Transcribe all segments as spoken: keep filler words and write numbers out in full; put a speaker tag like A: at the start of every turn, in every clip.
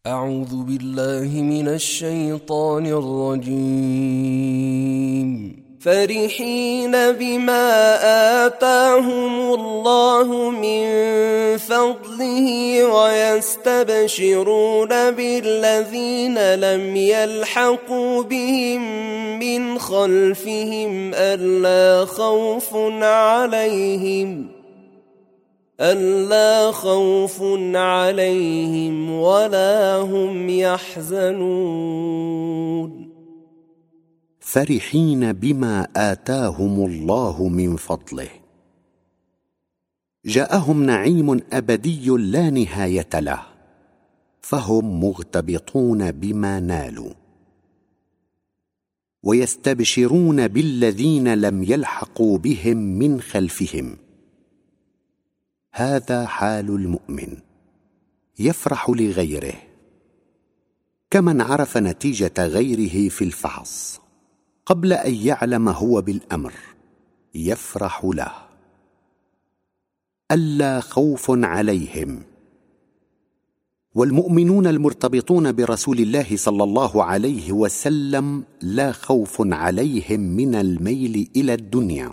A: أعوذ بالله من الشيطان الرجيم. فرحين بما آتاهم الله من فضله ويستبشرون بالذين لم يلحقوا بهم من خلفهم ألا خوف عليهم ألا خوف عليهم ولا هم يحزنون.
B: فرحين بما آتاهم الله من فضله، جاءهم نعيم أبدي لا نهاية له، فهم مغتبطون بما نالوا، ويستبشرون بالذين لم يلحقوا بهم من خلفهم. هذا حال المؤمن، يفرح لغيره كمن عرف نتيجة غيره في الفحص قبل أن يعلم هو بالأمر، يفرح له. ألا خوف عليهم، والمؤمنون المرتبطون برسول الله صلى الله عليه وسلم لا خوف عليهم من الميل إلى الدنيا،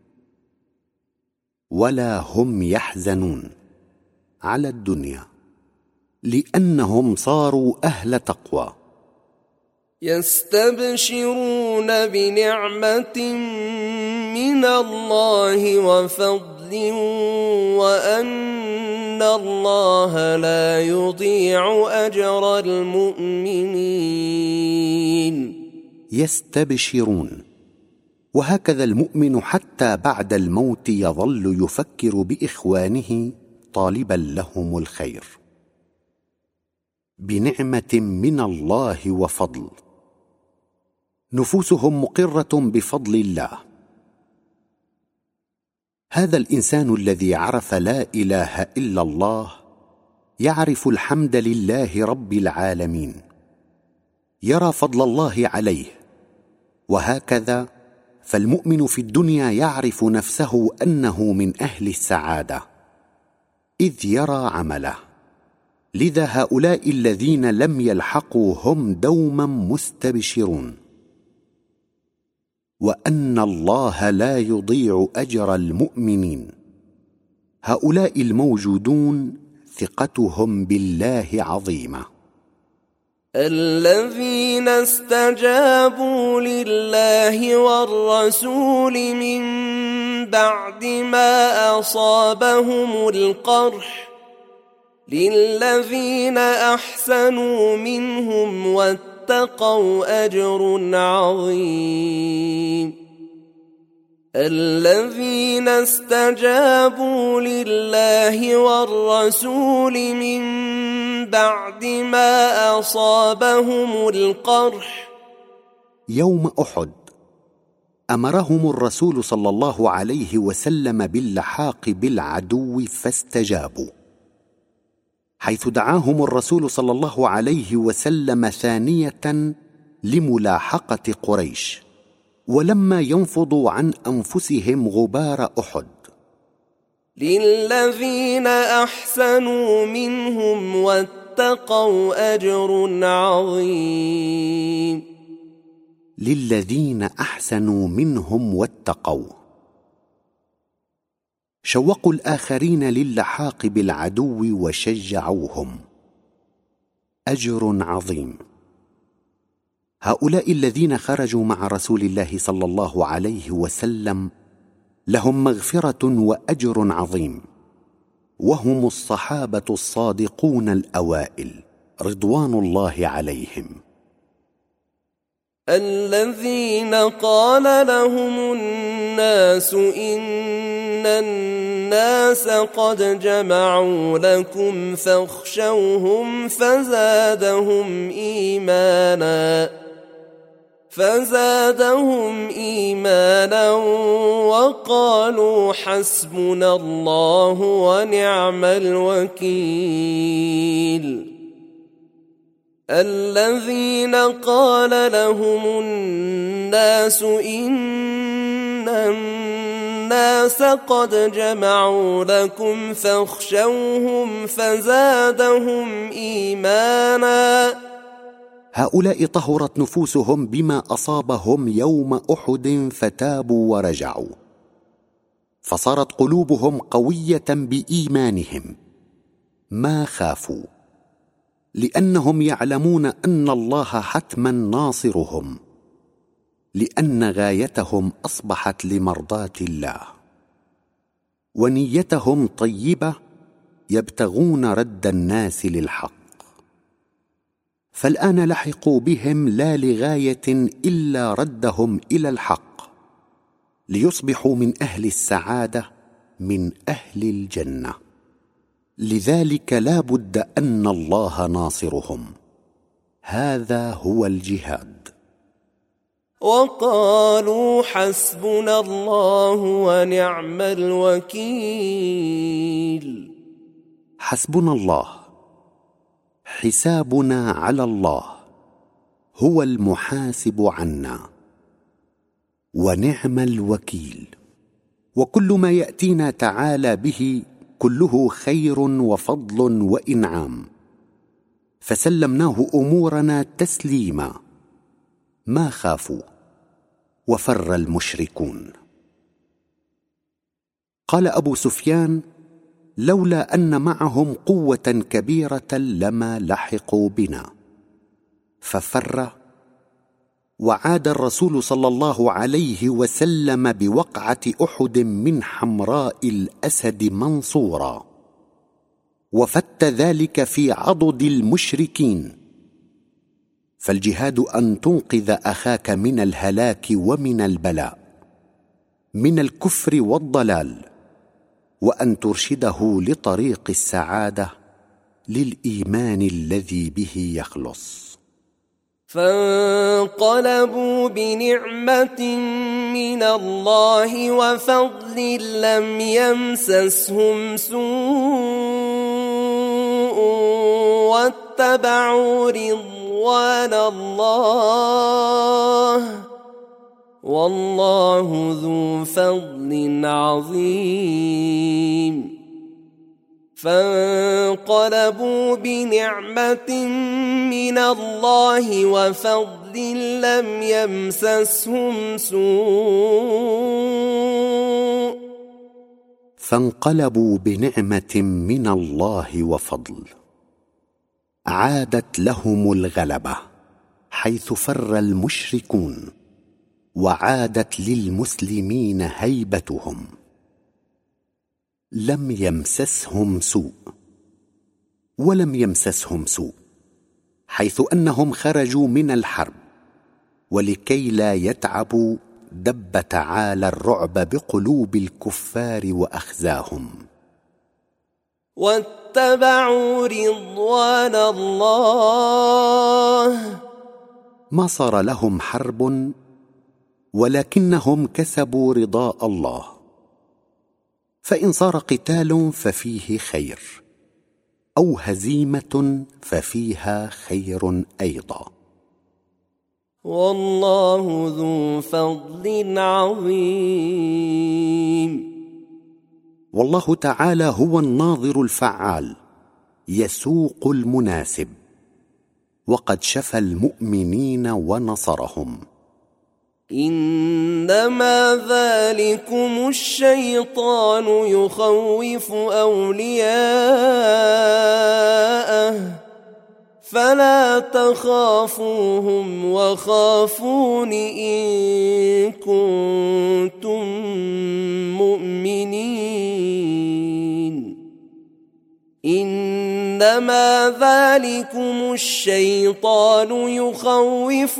B: ولا هم يحزنون على الدنيا، لأنهم صاروا أهل تقوى.
A: يستبشرون بنعمة من الله وفضل وأن الله لا يضيع أجر المؤمنين.
B: يستبشرون، وهكذا المؤمن حتى بعد الموت يظل يفكر بإخوانه طالبا لهم الخير. بنعمة من الله وفضل، نفوسهم مقرة بفضل الله. هذا الإنسان الذي عرف لا إله إلا الله يعرف الحمد لله رب العالمين، يرى فضل الله عليه. وهكذا فالمؤمن في الدنيا يعرف نفسه أنه من أهل السعادة إذ يرى عمله. لذا هؤلاء الذين لم يلحقوا هم دوما مستبشرون، وأن الله لا يضيع أجر المؤمنين. هؤلاء الموجودون ثقتهم بالله عظيمة.
A: الذين استجابوا لله والرسول من بعد ما أصابهم القرح للذين أحسنوا منهم واتقوا أجر عظيم. الذين استجابوا لله والرسول من بعد ما أصابهم القرح.
B: يوم أحد أمرهم الرسول صلى الله عليه وسلم باللحاق بالعدو فاستجابوا، حيث دعاهم الرسول صلى الله عليه وسلم ثانية لملاحقة قريش، ولما ينفضوا عن أنفسهم غبار أحد.
A: للذين أحسنوا منهم واتقوا أجر عظيم.
B: للذين أحسنوا منهم واتقوا، شوقوا الآخرين للحاق بالعدو وشجعوهم، أجر عظيم. هؤلاء الذين خرجوا مع رسول الله صلى الله عليه وسلم لهم مغفرة وأجر عظيم، وهم الصحابة الصادقون الأوائل رضوان الله عليهم،
A: الذين قال لهم الناس إن الناس قد جمعوا لكم فاخشوهم فزادهم إيمانا فزادهم إيمانا وقالوا حسبنا الله ونعم الوكيل. الذين قال لهم الناس إن الناس قد جمعوا لكم فاخشوهم فزادهم إيمانا
B: هؤلاء طهرت نفوسهم بما أصابهم يوم أحد فتابوا ورجعوا، فصارت قلوبهم قوية بإيمانهم، ما خافوا، لأنهم يعلمون أن الله حتما ناصرهم، لأن غايتهم أصبحت لمرضاة الله، ونيتهم طيبة يبتغون رد الناس للحق. فالآن لحقوا بهم لا لغاية إلا ردهم إلى الحق، ليصبحوا من أهل السعادة، من أهل الجنة. لذلك لا بد أن الله ناصرهم. هذا هو الجهاد.
A: وقالوا حسبنا الله ونعم الوكيل.
B: حسبنا الله، حسابنا على الله، هو المحاسب عنا، ونعم الوكيل. وكل ما يأتينا تعالى به كله خير وفضل وإنعام، فسلمناه أمورنا تسليما، ما خافوا وفر المشركون. قال أبو سفيان: لولا أن معهم قوة كبيرة لما لحقوا بنا. ففر، وعاد الرسول صلى الله عليه وسلم بوقعة أحد من حمراء الأسد منصورا، وفت ذلك في عضد المشركين. فالجهاد أن تنقذ أخاك من الهلاك ومن البلاء، من الكفر والضلال، وأن ترشده لطريق السعادة، للإيمان الذي به يخلص.
A: فانقلبوا بنعمة من الله وفضل لم يمسسهم سوء واتبعوا رضوان الله، والله ذو فضل عظيم. فانقلبوا بنعمة من الله وفضل لم يمسسهم سوء
B: فانقلبوا بنعمة من الله وفضل، عادت لهم الغلبة حيث فر المشركون، وعادت للمسلمين هيبتهم. لم يمسسهم سوء، ولم يمسسهم سوء حيث أنهم خرجوا من الحرب، ولكي لا يتعبوا دب تعالى الرعب بقلوب الكفار وأخزاهم.
A: واتبعوا رضوان الله،
B: ما صار لهم حرب، ولكنهم كسبوا رضاء الله. فإن صار قتال ففيه خير، أو هزيمة ففيها خير أيضا.
A: والله ذو فضل عظيم.
B: والله تعالى هو الناظر الفعال، يسوق المناسب، وقد شفى المؤمنين ونصرهم.
A: إنما ذلكم الشيطان يخوف أولياءه، فلا تخافوهم وخافون إن كنتم مؤمنين. إنما ذلكم الشيطان يخوف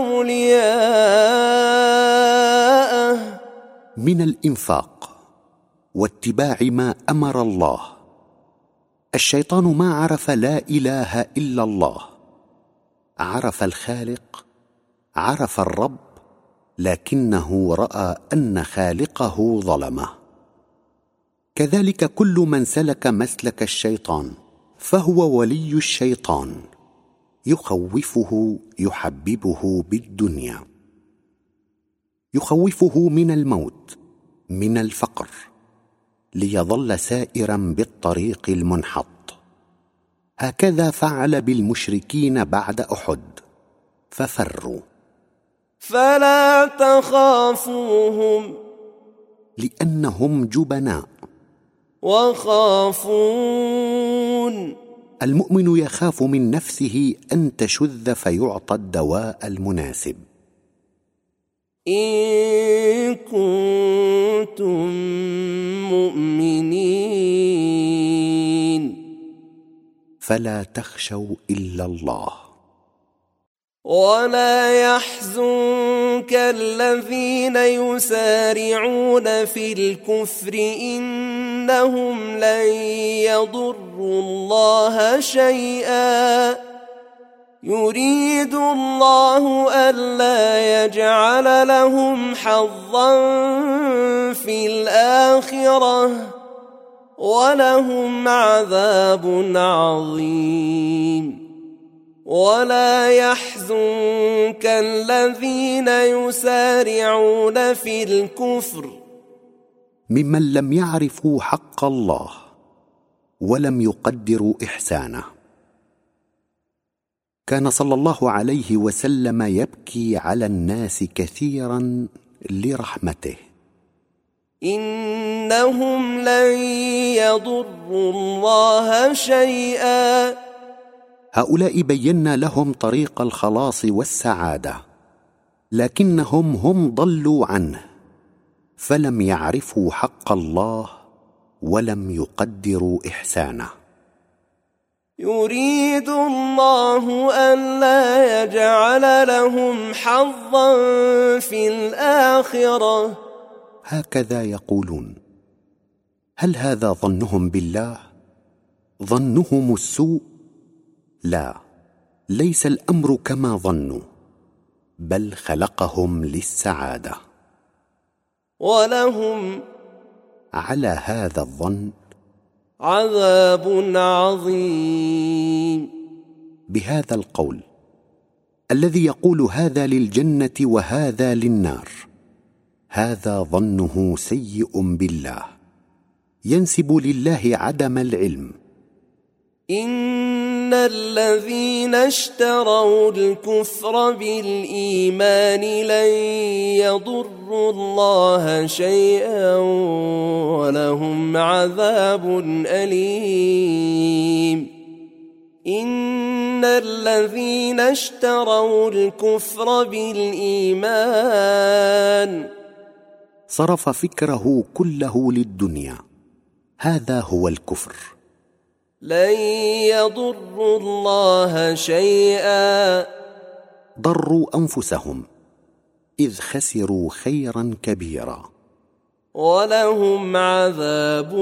A: أولياءه
B: من الإنفاق واتباع ما أمر الله. الشيطان ما عرف لا إله إلا الله، عرف الخالق، عرف الرب، لكنه رأى أن خالقه ظلمه. كذلك كل من سلك مسلك الشيطان فهو ولي الشيطان، يخوفه، يحببه بالدنيا، يخوفه من الموت، من الفقر، ليظل سائرا بالطريق المنحط. هكذا فعل بالمشركين بعد أحد، ففروا.
A: فلا تخافوهم
B: لأنهم جبناء.
A: وخافون
B: المؤمن يخاف من نفسه أن تشذ فيعطى الدواء المناسب.
A: إن كنتم مؤمنين
B: فلا تخشوا إلا الله.
A: ولا يحزنك الذين يسارعون في الكفر إنهم لن يضروا الله شيئا يريد الله ألا يجعل لهم حظا في الآخرة ولهم عذاب عظيم. ولا يحزنك الذين يسارعون في الكفر
B: ممن لم يعرفوا حق الله ولم يقدروا إحسانه. كان صلى الله عليه وسلم يبكي على الناس كثيرا لرحمته.
A: إنهم لن يضروا الله شيئا.
B: هؤلاء بينا لهم طريق الخلاص والسعادة، لكنهم هم ضلوا عنه، فلم يعرفوا حق الله ولم يقدروا إحسانه.
A: يريد الله ألا يجعل لهم حظا في الآخرة.
B: هكذا يقولون. هل هذا ظنهم بالله؟ ظنهم السوء؟ لا، ليس الأمر كما ظنوا، بل خلقهم للسعادة.
A: ولهم
B: على هذا الظن
A: عذاب عظيم.
B: بهذا القول الذي يقول هذا للجنة وهذا للنار، هذا ظنه سيء بالله، ينسب لله عدم العلم.
A: إن الذين اشتروا الكفر بالإيمان لن يضروا الله شيئا ولهم عذاب أليم. إن الذين اشتروا الكفر بالإيمان
B: صرف فكره كله للدنيا، هذا هو الكفر.
A: لن يضروا الله شيئا
B: ضروا أنفسهم إذ خسروا خيرا كبيرا.
A: ولهم عذاب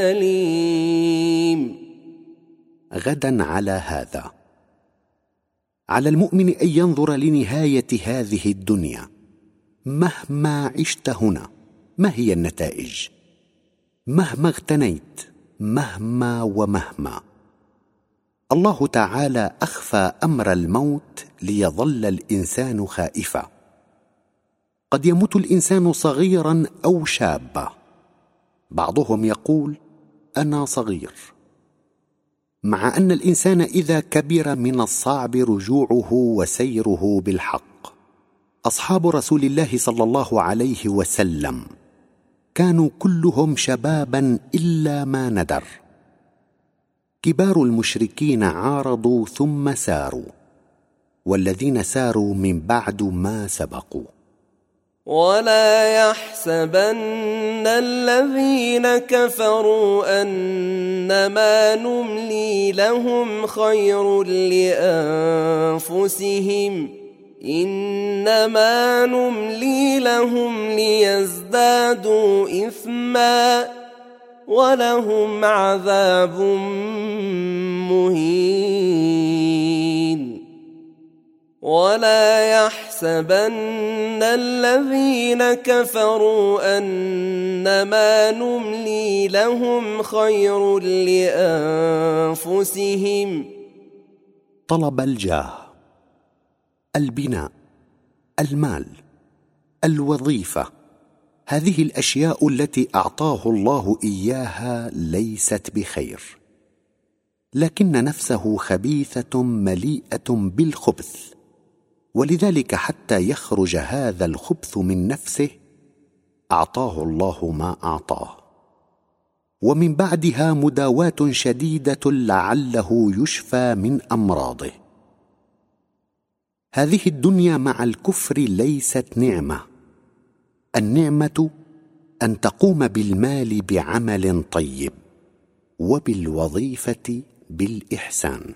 A: أليم.
B: غدا على هذا على المؤمن أن ينظر لنهاية هذه الدنيا. مهما عشت هنا ما هي النتائج؟ مهما اغتنيت، مهما ومهما. الله تعالى أخفى أمر الموت ليظل الإنسان خائفا. قد يموت الإنسان صغيرا أو شابا. بعضهم يقول أنا صغير، مع أن الإنسان إذا كبر من الصعب رجوعه وسيره بالحق. أصحاب رسول الله صلى الله عليه وسلم كانوا كلهم شبابا إلا ما ندر. كبار المشركين عارضوا ثم ساروا، والذين ساروا من بعد ما سبقوا.
A: ولا يحسبن الذين كفروا أنما نملي لهم خير لأنفسهم إنما نملي لهم ليزدادوا إثما ولهم عذاب مهين. ولا يحسبن الذين كفروا أنما نملي لهم خير لأنفسهم.
B: طلب الجاه، البناء، المال، الوظيفة، هذه الأشياء التي أعطاه الله إياها ليست بخير، لكن نفسه خبيثة مليئة بالخبث، ولذلك حتى يخرج هذا الخبث من نفسه أعطاه الله ما أعطاه، ومن بعدها مداواة شديدة لعله يشفى من أمراضه. هذه الدنيا مع الكفر ليست نعمة، النعمة أن تقوم بالمال بعمل طيب، وبالوظيفة بالإحسان.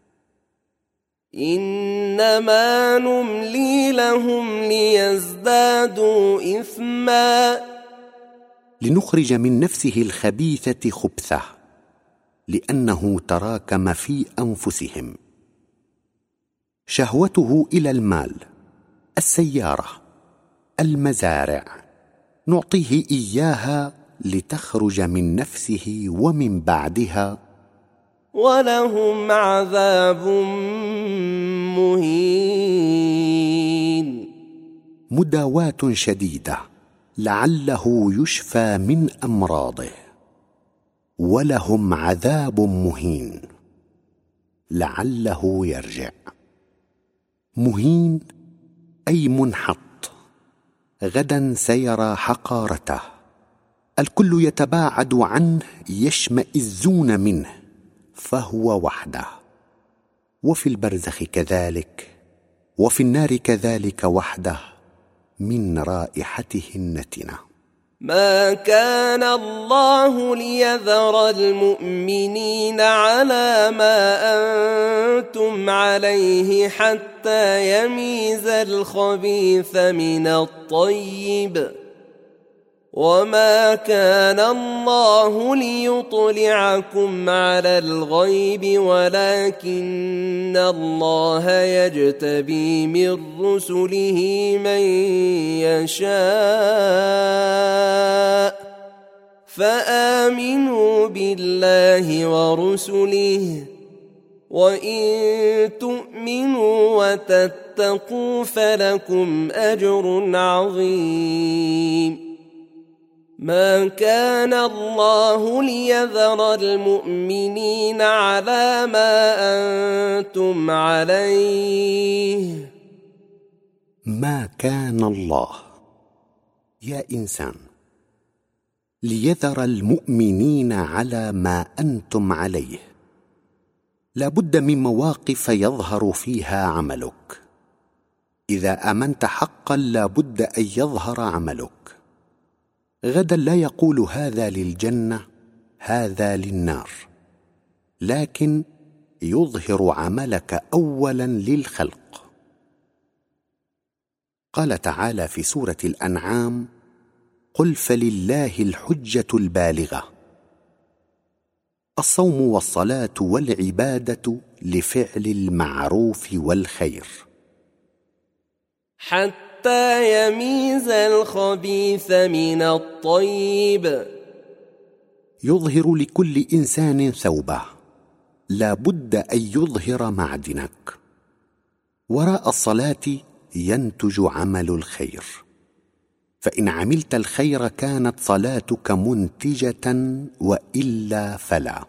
A: إنما نملي لهم ليزدادوا إثما،
B: لنخرج من نفسه الخبيثة خبثه، لأنه تراكم في أنفسهم. شهوته إلى المال، السيارة، المزارع، نعطيه إياها لتخرج من نفسه، ومن بعدها
A: ولهم عذاب مهين.
B: مداواة شديدة لعله يشفى من أمراضه، ولهم عذاب مهين لعله يرجع. مهين أي منحط، غدا سيرى حقارته، الكل يتباعد عنه، يشمئزون منه، فهو وحده. وفي البرزخ كذلك، وفي النار كذلك وحده، من رائحته النتنة.
A: ما كان الله ليذر المؤمنين على ما أنتم عليه حتى يميز الخبيث من الطيب، وما كان الله ليطلعكم على الغيب، ولكن الله يجتبي من رسله من يشاء، فآمنوا بالله ورسله، وإن تؤمنوا وتتقوا فلكم أجر عظيم. ما كان الله ليذر المؤمنين على ما أنتم عليه.
B: ما كان الله يا إنسان ليذر المؤمنين على ما أنتم عليه، لا بد من مواقف يظهر فيها عملك. إذا آمنت حقا لا بد أن يظهر عملك. غدا لا يقول هذا للجنة هذا للنار، لكن يظهر عملك أولا للخلق. قال تعالى في سورة الأنعام: قل فلله الحجة البالغة. الصوم والصلاة والعبادة لفعل المعروف والخير،
A: حتى يميز الخبيث من الطيب.
B: يظهر لكل إنسان ثوبه، لا بد أن يظهر معدنك. وراء الصلاة ينتج عمل الخير، فإن عملت الخير كانت صلاتك منتجة، وإلا فلا.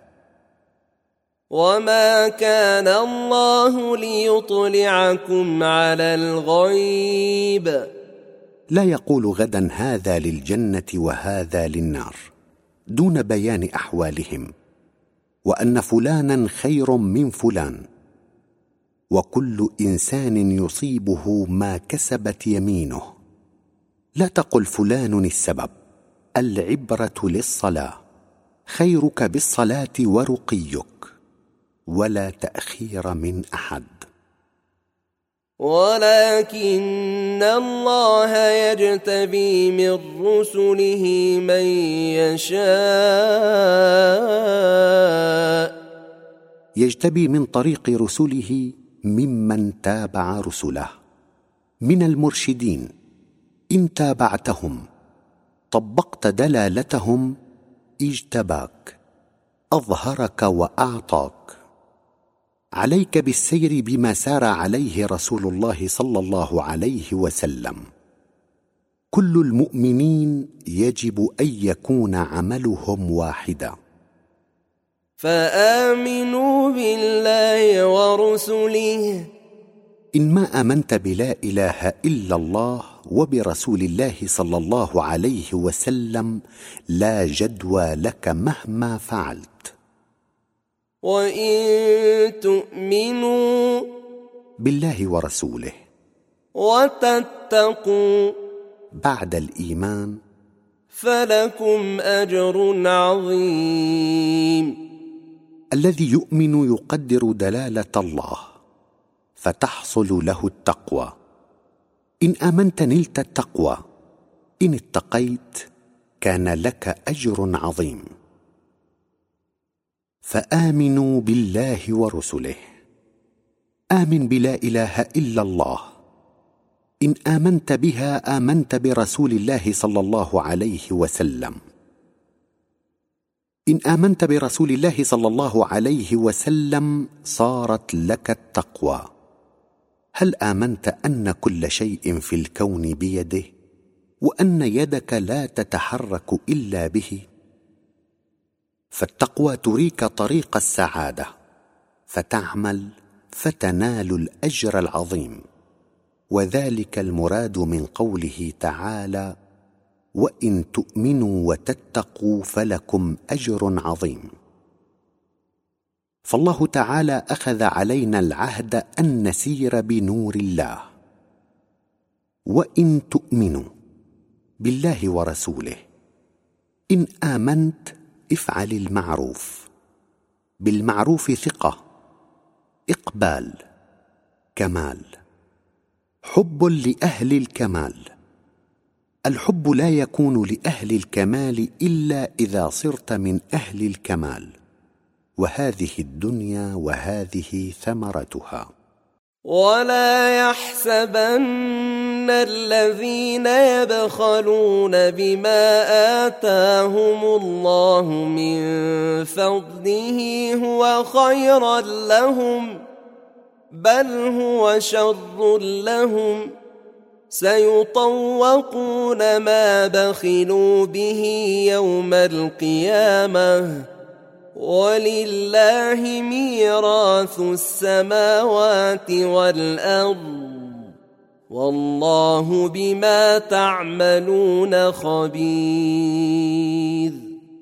A: وما كان الله ليطلعكم على الغيب.
B: لا يقول غدا هذا للجنة وهذا للنار دون بيان أحوالهم، وأن فلانا خير من فلان. وكل إنسان يصيبه ما كسبت يمينه. لا تقل فلان السبب، العبرة للصلاة، خيرك بالصلاة ورقيك، ولا تأخير من أحد.
A: ولكن الله يجتبي من رسله من يشاء.
B: يجتبي من طريق رسله ممن تابع رسله، من المرشدين. إن تابعتهم طبقت دلالتهم اجتباك، أظهرك وأعطاك. عليك بالسير بما سار عليه رسول الله صلى الله عليه وسلم. كل المؤمنين يجب أن يكون عملهم واحدا.
A: فآمنوا بالله ورسله،
B: إن ما آمنت بلا إله إلا الله وبرسول الله صلى الله عليه وسلم لا جدوى لك مهما فعلت.
A: وإن تؤمنوا
B: بالله ورسوله
A: وتتقوا
B: بعد الإيمان
A: فلكم أجر عظيم.
B: الذي يؤمن يقدر دلالة الله فتحصل له التقوى. إن آمنت نلت التقوى، إن اتقيت كان لك أجر عظيم. فآمنوا بالله ورسله. آمن بلا إله إلا الله. إن آمنت بها آمنت برسول الله صلى الله عليه وسلم. إن آمنت برسول الله صلى الله عليه وسلم صارت لك التقوى. هل آمنت أن كل شيء في الكون بيده، وأن يدك لا تتحرك إلا به؟ فالتقوى تريك طريق السعادة، فتعمل فتنال الأجر العظيم، وذلك المراد من قوله تعالى: وإن تؤمنوا وتتقوا فلكم أجر عظيم. فالله تعالى أخذ علينا العهد أن نسير بنور الله. وإن تؤمنوا بالله ورسوله. إن آمنت افعل المعروف. بالمعروف ثقة، إقبال، كمال، حب لأهل الكمال. الحب لا يكون لأهل الكمال إلا إذا صرت من أهل الكمال، وهذه الدنيا وهذه ثمرتها.
A: ولا يحسبن الذين يبخلون بما آتاهم الله من فضله هو خيرا لهم، بل هو شر لهم. سيطوقون ما بخلوا به يوم القيامة، ولله ميراث السماوات والأرض، والله بما تعملون خبير.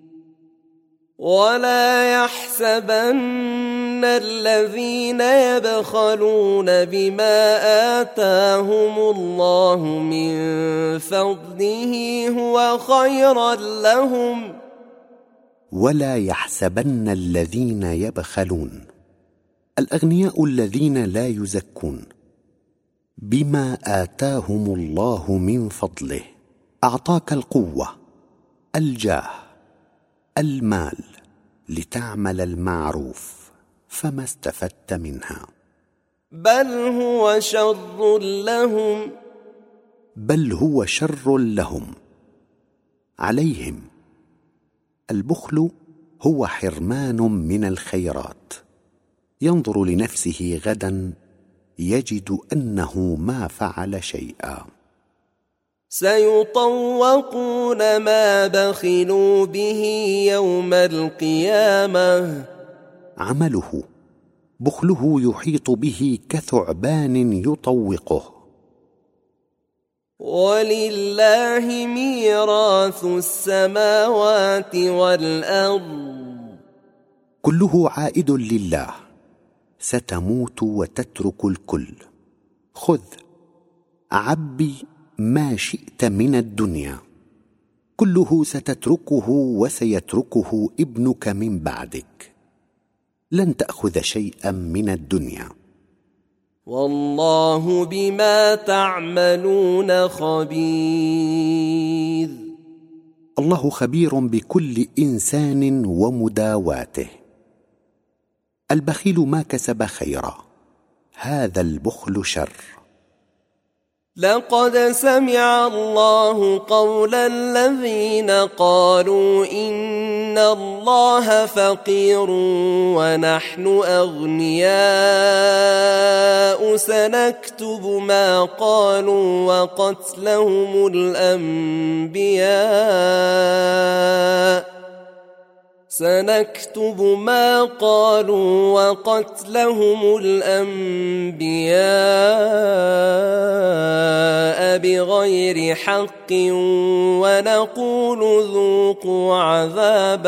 A: ولا يحسبن الذين يبخلون بما آتاهم الله من فضله هو خيرا لهم.
B: ولا يحسبن الذين يبخلون، الأغنياء الذين لا يزكون، بما آتاهم الله من فضله. أعطاك القوة، الجاه، المال لتعمل المعروف، فما استفدت منها.
A: بل هو شر لهم.
B: بل هو شر لهم، عليهم. البخل هو حرمان من الخيرات. ينظر لنفسه غدا يجد أنه ما فعل شيئا.
A: سيطوقون ما بخلوا به يوم القيامة.
B: عمله بخله يحيط به كثعبان يطوقه.
A: ولله ميراث السماوات والأرض.
B: كله عائد لله. ستموت وتترك الكل. خذ عبي ما شئت من الدنيا، كله ستتركه وسيتركه ابنك من بعدك. لن تأخذ شيئا من الدنيا.
A: والله بما تعملون خبير.
B: الله خبير بكل إنسان ومداواته. البخيل ما كسب خيرا، هذا البخل شر.
A: لقد سمع الله قول الذين قالوا إن الله فقير ونحن أغنياء، سنكتب ما قالوا وقتلهم الأنبياء سنكتب ما قالوا وقتلهم الأنبياء بغير حق ونقول ذوقوا عذاب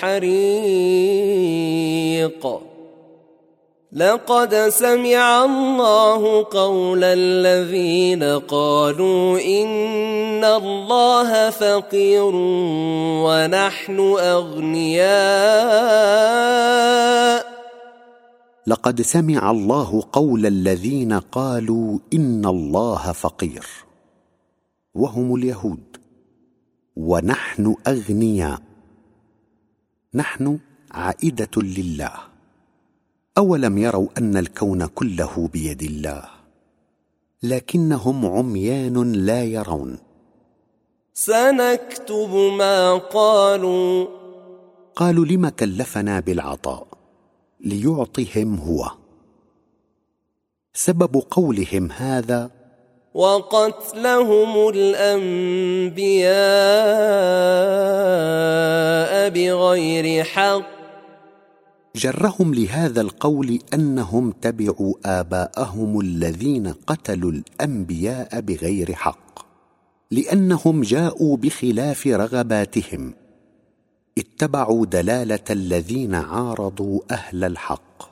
A: الحريق لقد سمع الله قول الذين قالوا إن الله فقير ونحن أغنياء
B: لقد سمع الله قول الذين قالوا إن الله فقير وهم اليهود ونحن أغنياء. نحن عائدة لله. أولم يروا أن الكون كله بيد الله لكنهم عميان لا يرون.
A: سنكتب ما قالوا
B: قالوا لم كلفنا بالعطاء ليعطهم هو. سبب قولهم هذا
A: وقتلهم الأنبياء بغير حق
B: جرهم لهذا القول أنهم تبعوا آباءهم الذين قتلوا الأنبياء بغير حق، لأنهم جاءوا بخلاف رغباتهم، اتبعوا دلالة الذين عارضوا أهل الحق.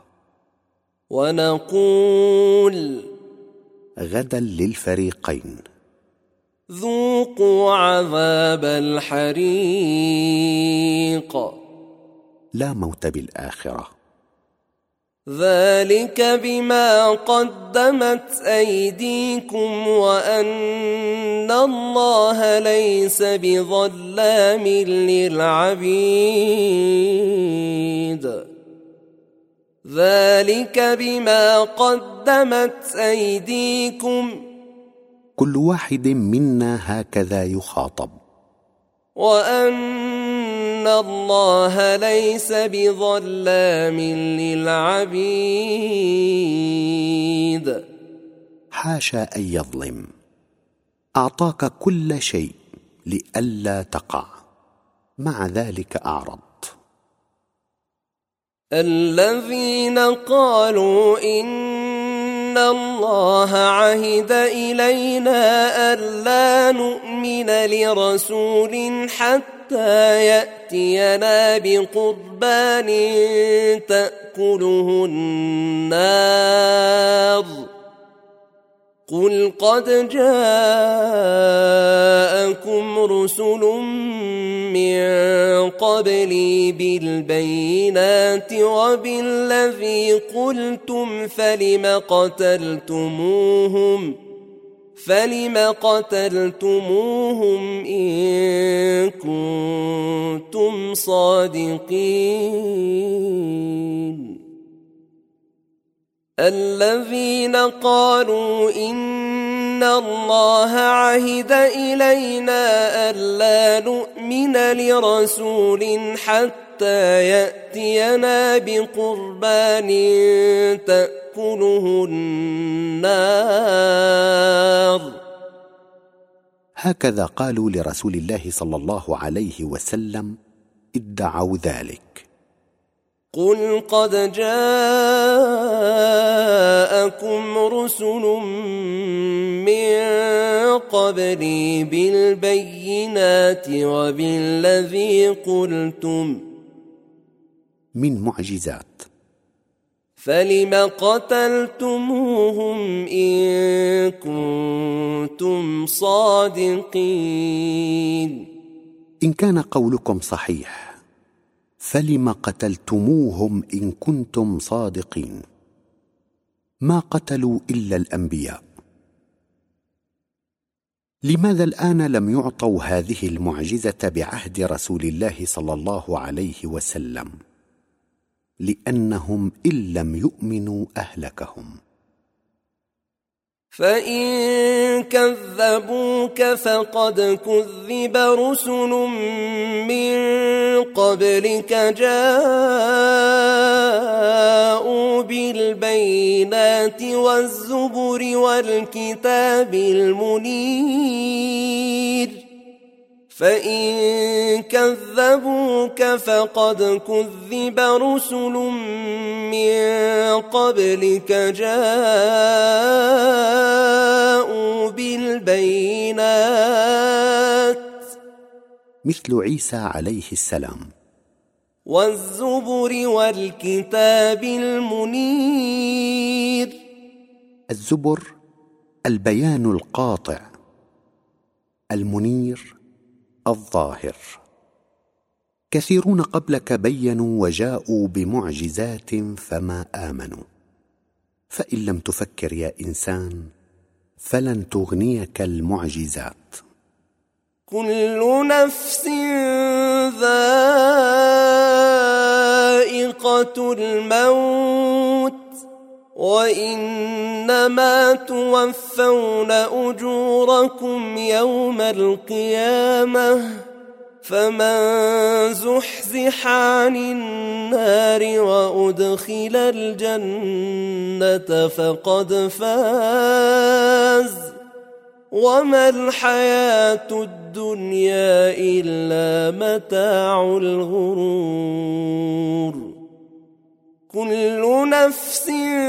A: ونقول
B: غدا للفريقين
A: ذوقوا عذاب الحريق
B: لا موت بالآخرة.
A: ذلك بما قدمت أيديكم وأن الله ليس بظلام للعبيد. ذلك بما قدمت أيديكم.
B: كل واحد منا هكذا يخاطب.
A: وأن الله ليس بظلام للعبيد.
B: حاشا أن يظلم، أعطاك كل شيء لئلا تقع، مع ذلك أعرض.
A: الذين قالوا إن الله عهد إلينا ألا نؤمن لرسول حتى يأتينا بقربان تأكله النار قل قد جاءكم رسل من قبلي بالبينات وبالذي قلتم فلم قتلتموهم فلم قتلتموهم إن كنتم صادقين. الذين قالوا إن الله عهد إلينا ألا نؤمن لرسول حتى يأتينا بقربان تأكله النار.
B: هكذا قالوا لرسول الله صلى الله عليه وسلم، ادعوا ذلك.
A: قل قد جاءكم رسل من قبلي بالبينات وبالذي قلتم
B: من معجزات،
A: فلم قتلتموهم إن كنتم صادقين.
B: إن كان قولكم صحيح فلم قتلتموهم إن كنتم صادقين؟ ما قتلوا إلا الأنبياء. لماذا الآن لم يعطوا هذه المعجزة بعهد رسول الله صلى الله عليه وسلم؟ لأنهم إن لم يؤمنوا أهلكهم.
A: فإن كذبوك فقد كذب رسل من قبلك جاءوا بالبينات والزبر والكتاب المنير فإن كذبوك فقد كذب رسل من قبلك جاءوا بالبينات
B: مثل عيسى عليه السلام،
A: والزبر والكتاب المنير.
B: الزبر البيان القاطع، المنير الظاهر. كثيرون قبلك بينوا وجاءوا بمعجزات فما آمنوا، فإن لم تفكر يا إنسان فلن تغنيك المعجزات.
A: كل نفس ذائقة الموت وإنما توفون أجوركم يوم القيامة، فمن زحزح عن النار وأدخل الجنة فقد فاز، وما الحياة الدنيا إلا متاع الغرور. كل نفس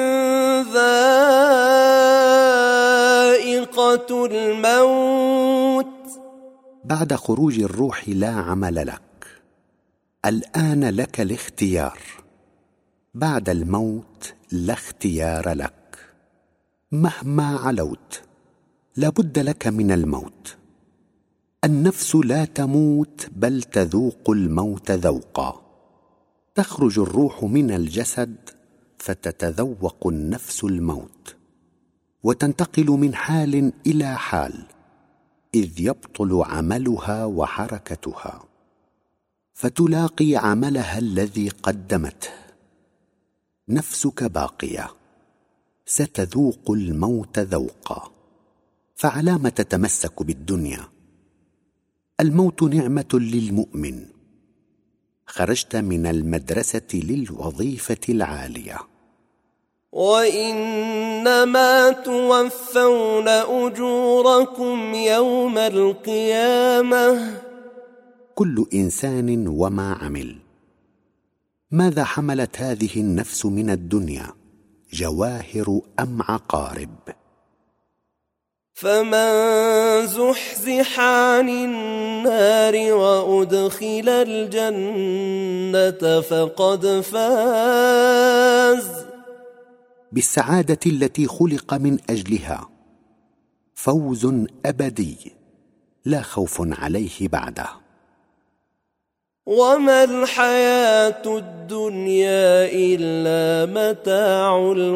A: ذائقة الموت.
B: بعد خروج الروح لا عمل لك، الآن لك الاختيار. بعد الموت لا اختيار لك، مهما علوت لابد لك من الموت. النفس لا تموت بل تذوق الموت ذوقا. تخرج الروح من الجسد فتتذوق النفس الموت، وتنتقل من حال إلى حال، إذ يبطل عملها وحركتها، فتلاقي عملها الذي قدمته. نفسك باقية، ستذوق الموت ذوقا، فعلام تتمسك بالدنيا؟ الموت نعمة للمؤمن. خرجت من المدرسة للوظيفة العالية.
A: وإنما توفون أجوركم يوم القيامة.
B: كل إنسان وما عمل. ماذا حملت هذه النفس من الدنيا، جواهر أم عقارب؟
A: فمن زحزح عن النار وأدخل الجنة فقد فاز.
B: بالسعادة التي خلق من أجلها، فوز أبدي لا خوف عليه بعده.
A: وما الحياة الدنيا إلا متاع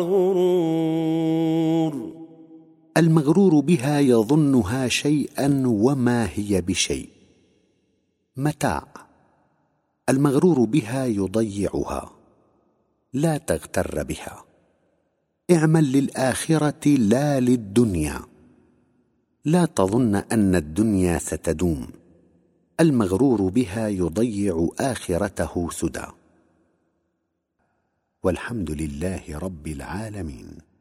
A: الغرور.
B: المغرور بها يظنها شيئا وما هي بشيء، متاع. المغرور بها يضيعها، لا تغتر بها. اعمل للآخرة لا للدنيا. لا تظن أن الدنيا ستدوم. المغرور بها يضيع آخرته سدى. والحمد لله رب العالمين.